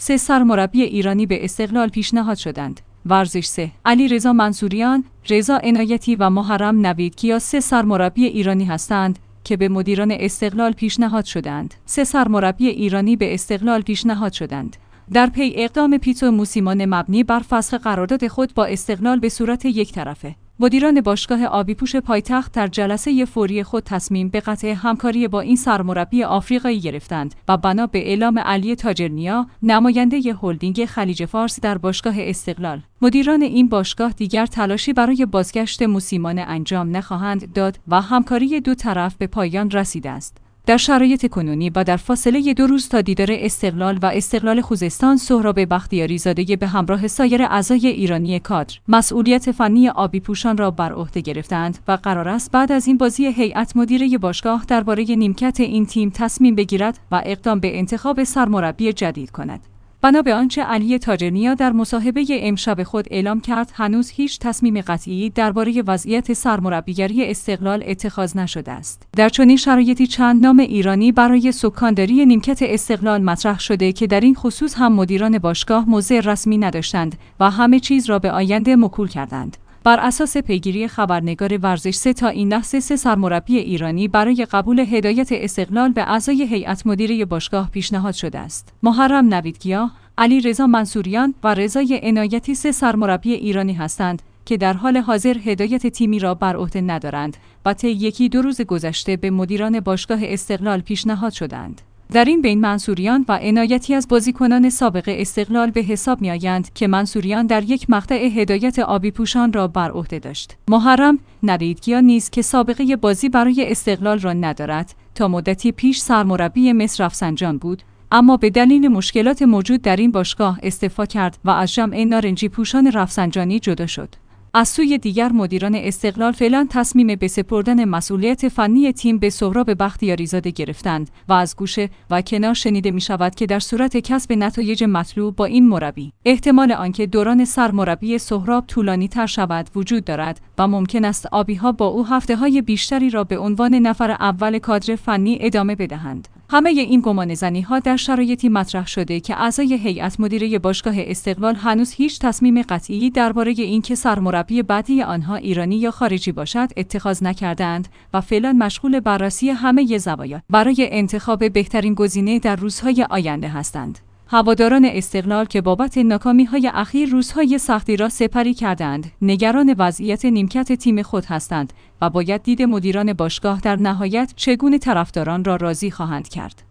3 سرمربی ایرانی به استقلال پیشنهاد شدند. ورزش 3. علیرضا منصوریان، رضا عنایتی و محرم نویدکیا 3 سرمربی ایرانی هستند که به مدیران استقلال پیشنهاد شدند. 3 سرمربی ایرانی به استقلال پیشنهاد شدند. در پی اقدام پیتسو موسیمانه مبنی بر فسخ قرارداد خود با استقلال به صورت یک طرفه، مدیران باشگاه آبیپوش پایتخت در جلسه فوری خود تصمیم به قطع همکاری با این سرمربی آفریقایی گرفتند و بنا به اعلام علی تاجرنیا، نماینده هلدینگ خلیج فارس در باشگاه استقلال، مدیران این باشگاه دیگر تلاشی برای بازگشت موسیمانه انجام نخواهند داد و همکاری دو طرف به پایان رسیده است. در شرایط کنونی و در فاصله 2 روز تا دیدار استقلال و استقلال خوزستان، سهراب بختیاری زاده به همراه سایر اعضای ایرانی کادر مسئولیت فنی آبیپوشان را بر عهده گرفتند و قرار است بعد از این بازی هیئت مدیره باشگاه درباره نیمکت این تیم تصمیم بگیرد و اقدام به انتخاب سرمربی جدید کند. بنا به آنچه علی تاجرنیا در مصاحبه امشب خود اعلام کرد، هنوز هیچ تصمیم قطعی درباره وضعیت سرمربیگری استقلال اتخاذ نشده است. در چنین شرایطی چند نام ایرانی برای سکانداری نیمکت استقلال مطرح شده که در این خصوص هم مدیران باشگاه موضع رسمی نداشتند و همه چیز را به آینده موکول کردند. بر اساس پیگیری خبرنگار ورزش 3 تا این لحظه 3 سرمربی ایرانی برای قبول هدایت استقلال به اعضای هیئت مدیره باشگاه پیشنهاد شده است. محرم نویدکیا، علیرضا منصوریان و رضا عنایتی 3 سرمربی ایرانی هستند که در حال حاضر هدایت تیمی را بر عهده ندارند و طی 1-2 روز گذشته به مدیران باشگاه استقلال پیشنهاد شدند. در این بین منصوریان و عنایتی از بازیکنان سابق استقلال به حساب می‌آیند که منصوریان در یک مقطع هدایت آبیپوشان را بر عهده داشت. محرم نویدکیا نیز که سابقه بازی برای استقلال را ندارد، تا مدتی پیش سرمربی مس رفسنجان بود، اما به دلیل مشکلات موجود در این باشگاه استعفا کرد و از جمع نارنجی پوشان رفسنجانی جدا شد. از سوی دیگر مدیران استقلال فعلا تصمیم به سپردن مسئولیت فنی تیم به سهراب بختیاری زاده گرفتند و از گوشه و کنار شنیده می شود که در صورت کسب نتایج مطلوب با این مربی، احتمال آنکه دوران سرمربی سهراب طولانی تر شود وجود دارد و ممکن است آبی‌ها با او هفته‌های بیشتری را به عنوان نفر اول کادر فنی ادامه بدهند. همه این گمانه‌زنی‌ها در شرایطی مطرح شده که اعضای هیئت مدیره باشگاه استقلال هنوز هیچ تصمیم قطعی درباره اینکه سرمربی بعدی آنها ایرانی یا خارجی باشد اتخاذ نکردند و فعلا مشغول بررسی همه زوایا برای انتخاب بهترین گزینه در روزهای آینده هستند. هواداران استقلال که بابت ناکامی‌های اخیر روزهای سختی را سپری کردند، نگران وضعیت نیمکت تیم خود هستند و باید دید مدیران باشگاه در نهایت چگونه طرفداران را راضی خواهند کرد.